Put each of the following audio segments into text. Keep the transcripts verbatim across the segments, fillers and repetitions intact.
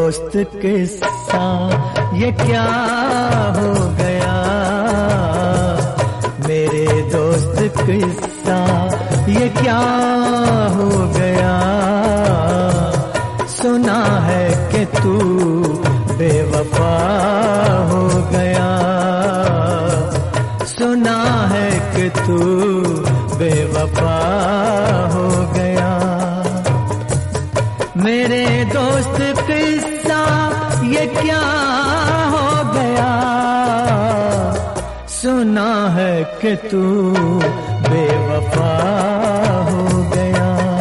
दोस्त किस्सा ये क्या हो गया, मेरे दोस्त किस्सा ये क्या हो गया। सुना है कि तू बेवफा हो गया, सुना है कि तू बेवफा हो गया। मेरे दोस्त किस्सा ये क्या हो गया, सुना है कि तू बेवफा हो गया।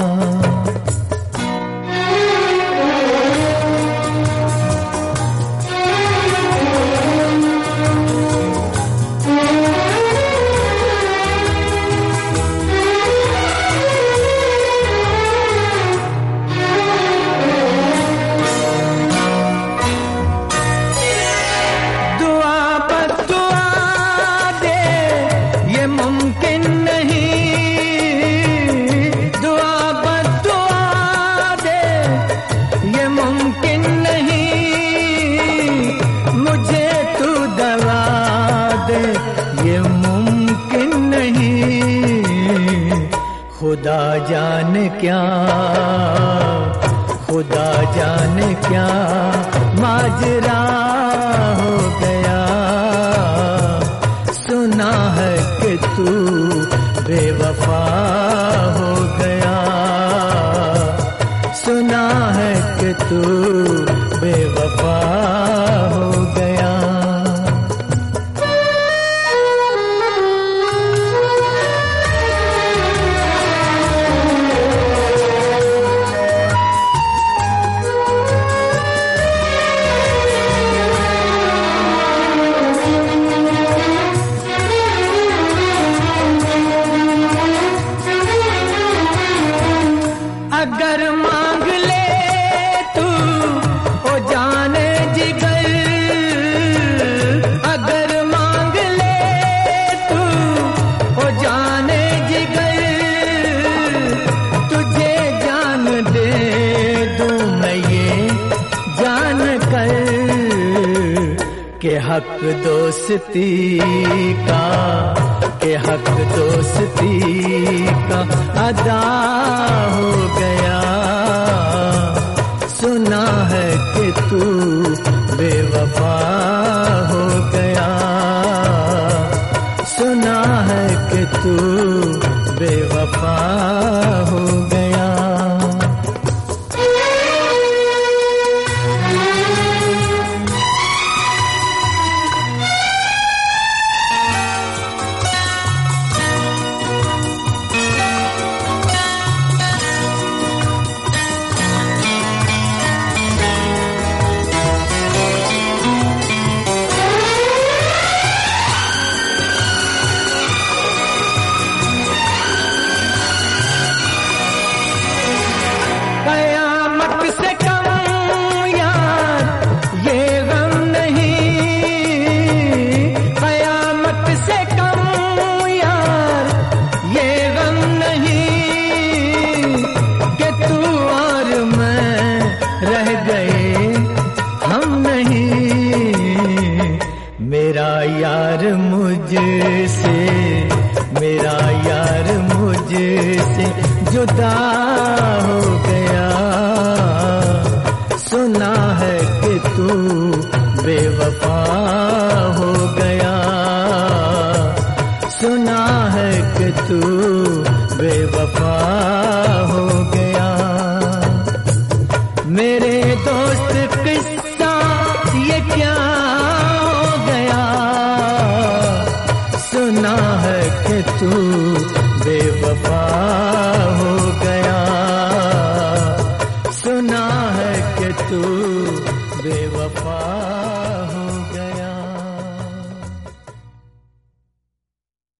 खुदा जाने क्या, खुदा जाने क्या माजरा हो गया। सुना है कि तू बेवफा हो गया, सुना है कि तू बेवफा हो गया। अगर मांग ले तू ओ जाने जिगर, अगर मांग ले तू ओ जाने जिगर, तुझे जान दे दूं मैं ये जान कर के हक दोस्ती का, के हक दोस्ती का अदा हो गया। सुना है कि तू बेवफा हो गया, सुना है कि तू बेवफा हो गया। मेरा यार मुझसे, मेरा यार मुझसे जुदा हो गया। सुना है कि तू बेवफा हो गया, सुना है कि तू बेवफा